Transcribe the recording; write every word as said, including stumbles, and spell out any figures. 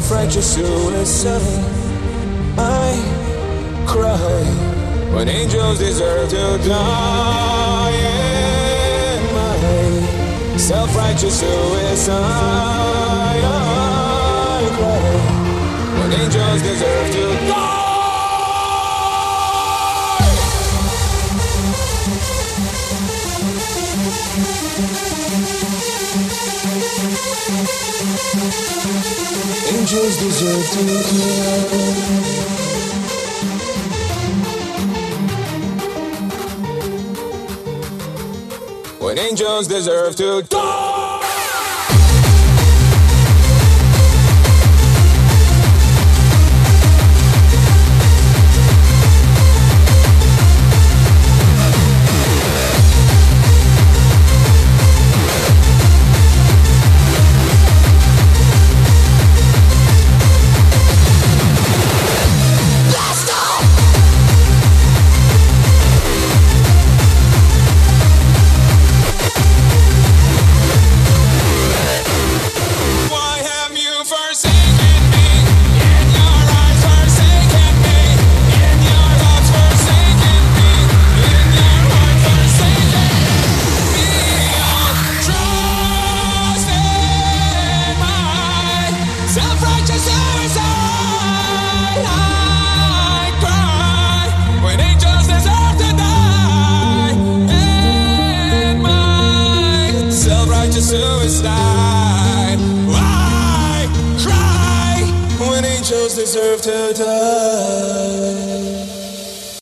self-righteous suicide. I cry when angels deserve to die. In my self-righteous suicide, I cry when angels deserve to die. Angels deserve to die. When angels deserve to die. Self-righteous suicide, I cry when angels deserve to die. In my self-righteous suicide, I cry when angels deserve to die.